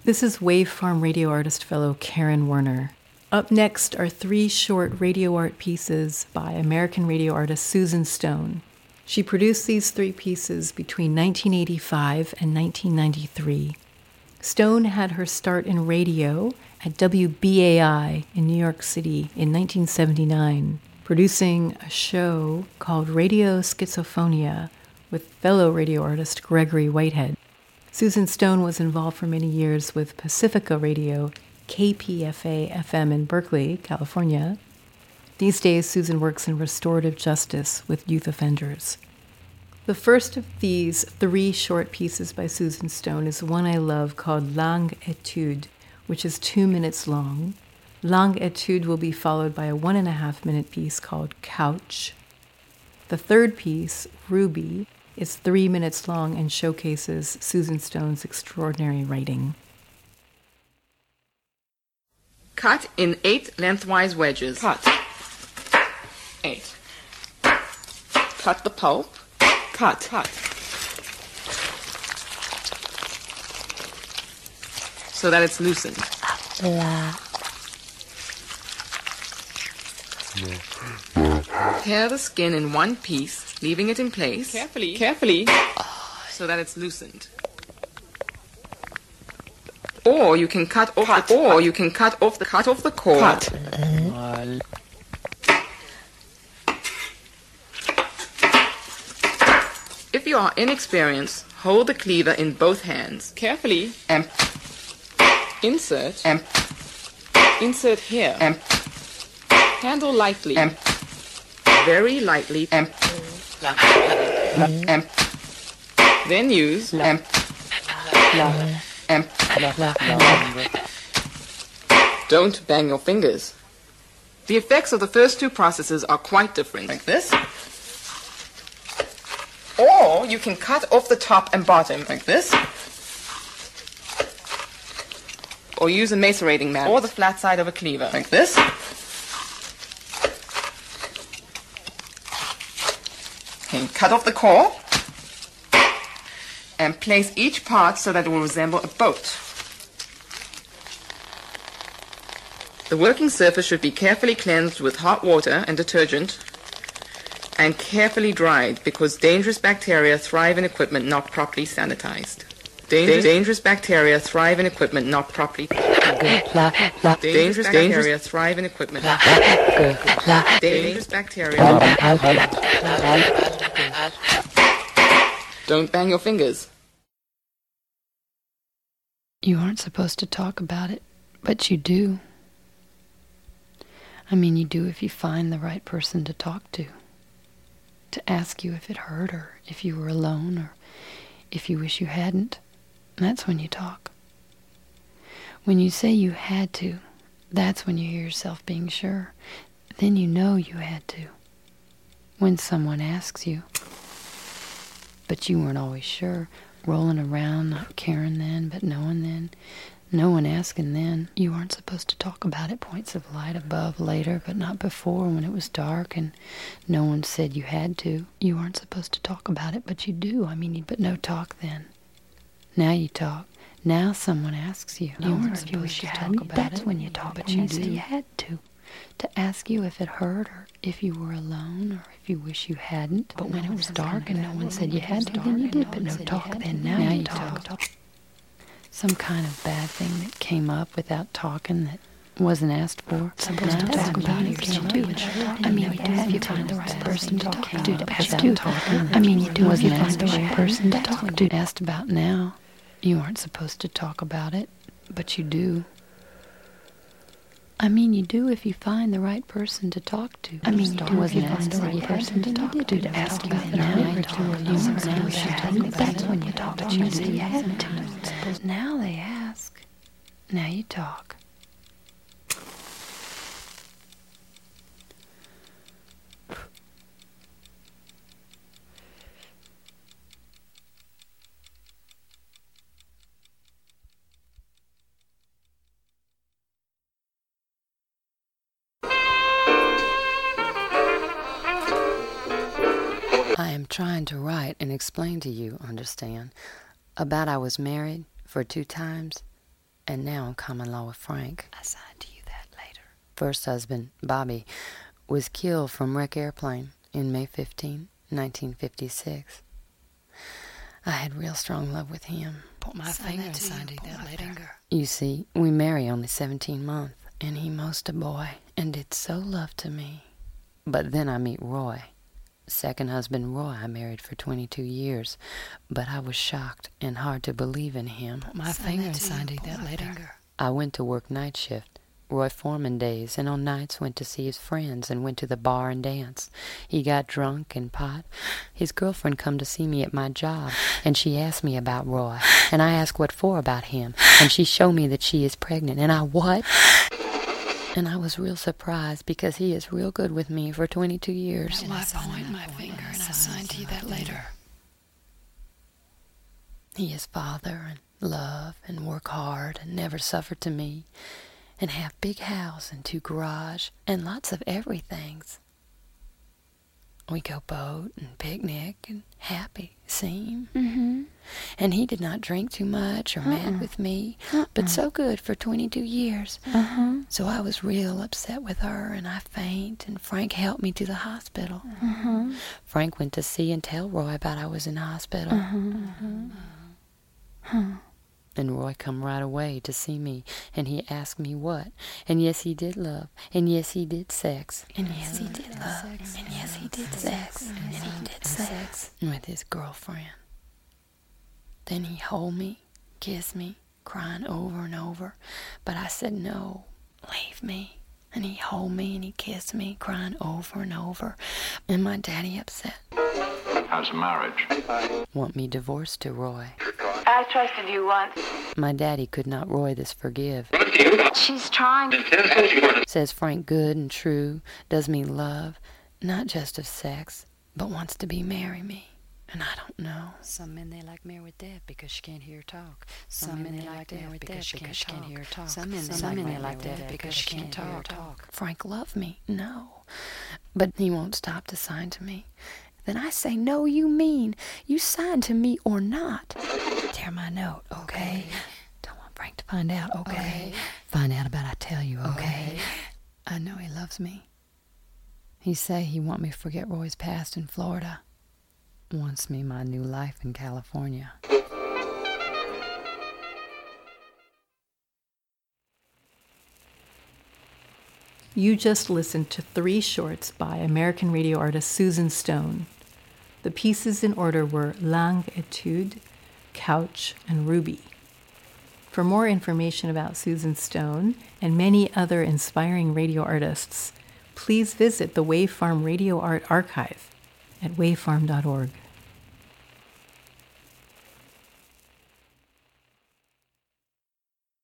This is Wave Farm radio artist fellow Karen Werner. Up next are 3 short radio art pieces by American radio artist Susan Stone. She produced these 3 pieces between 1985 and 1993. Stone had her start in radio at WBAI in New York City in 1979, producing a show called Radio Schizophonia with fellow radio artist Gregory Whitehead. Susan Stone was involved for many years with Pacifica Radio, KPFA-FM in Berkeley, California. These days, Susan works in restorative justice with youth offenders. The first of these 3 short pieces by Susan Stone is one I love called Langue Etude, which is 2 minutes long. Langue Etude will be followed by a 1.5-minute piece called Couch. The third piece, Ruby, is 3 minutes long and showcases Susan Stone's extraordinary writing. Cut in 8 lengthwise wedges. Cut. 8. Cut the pulp. Cut. So that it's loosened. Tear the skin in one piece, leaving it in place. Carefully. So that it's loosened. Or you can cut off the core. Cut. If you are inexperienced, hold the cleaver in both hands. Carefully. And Insert. and Insert here. and Handle lightly. and very lightly and Then use. and don't bang your fingers. The effects of the first 2 processes are quite different. Like this. Or you can cut off the top and bottom. Like this. Or use a macerating mat. Or the flat side of a cleaver. Like this. Okay, cut off the core. And place each part so that it will resemble a boat. The working surface should be carefully cleansed with hot water and detergent and carefully dried because dangerous bacteria thrive in equipment not properly sanitized. Dangerous bacteria thrive in equipment not properly. Dangerous bacteria thrive in equipment. Dangerous bacteria. Don't bang your fingers. You aren't supposed to talk about it, but you do. I mean, you do if you find the right person to talk to ask you if it hurt or if you were alone or if you wish you hadn't. That's when you talk. When you say you had to, that's when you hear yourself being sure. Then you know you had to. When someone asks you, but you weren't always sure, rolling around, not caring then, but knowing then, no one asking then. You weren't supposed to talk about it. Points of light above later, but not before when it was dark and no one said you had to. You weren't supposed to talk about it, but you do. I mean, but no talk then. Now you talk. Now someone asks you. You weren't supposed to talk about it. That's when you talk, but you do. You had to ask you if it hurt or if you were alone or if you wish you hadn't. But when it was dark and no one said you had to, then you did. But no talk then. Now you talk. Some kind of bad thing that came up without talking that wasn't asked for. Supposed to talk about it, but you do. I mean, you do if you find the right person to talk to. I mean, you do if you find the right person to talk to. Asked about now. You aren't supposed to talk about it, but you do. I mean, you do if you find the right person to talk to. I mean, you do if you find the right person to talk to ask about now. That's when you talk, but you say you had to. Now they ask. Now you talk. I am trying to write and explain to you, understand, about I was married for 2 times, and now in common law with Frank. I signed to you that later. First husband, Bobby, was killed from wreck airplane in May 15, 1956. I had real strong love with him. Put my finger and signed it that later. You see, we married only 17 months, and he most a boy, and did so love to me. But then I meet Roy. Second husband Roy I married for 22 years, but I was shocked and hard to believe in him. Put my finger and signed it that later. I went to work night shift, Roy Foreman days, and on nights went to see his friends and went to the bar and dance. He got drunk and pot. His girlfriend come to see me at my job, and she asked me about Roy, and I asked what for about him, and she showed me that she is pregnant, and I what? And I was real surprised because he is real good with me for 22 years. And I point my finger and I signed to you that later. He is father and love and work hard and never suffer to me and have big house and 2 garage and lots of everythings. We go boat and picnic and happy, seem. Mm-hmm. And he did not drink too much or mad with me, but so good for 22 years. So I was real upset with her, and I faint, and Frank helped me to the hospital. Frank went to see and tell Roy about I was in the hospital. And Roy come right away to see me, and he asked me what. And yes, he did love, and yes, he did sex. And yes, he did love, and yes, he did sex. And he did sex with his girlfriend. Then he hold me, kiss me, crying over and over. But I said, no, leave me. And he hold me and he kissed me, crying over and over. And my daddy upset. How's marriage? Want me divorced to Roy. I trusted you once. My daddy could not Roy this forgive. She's trying. Says Frank good and true, does me love, not just of sex, but wants to be marry me. And I don't know. Some men they like marry with that because she can't hear her talk. Some men they like that because she can't hear her talk. Some men they like that because she can't talk. Frank love me, no. But he won't stop to sign to me. Then I say, no, you mean. You signed to me or not. Tear my note, okay? Don't want Frank to find out, okay? Find out about I tell you, okay? I know he loves me. He say he want me to forget Roy's past in Florida. Wants me my new life in California. You just listened to 3 shorts by American radio artist Susan Stone. The pieces in order were Langue Etude, Couch, and Ruby. For more information about Susan Stone and many other inspiring radio artists, please visit the Wave Farm Radio Art Archive at wavefarm.org.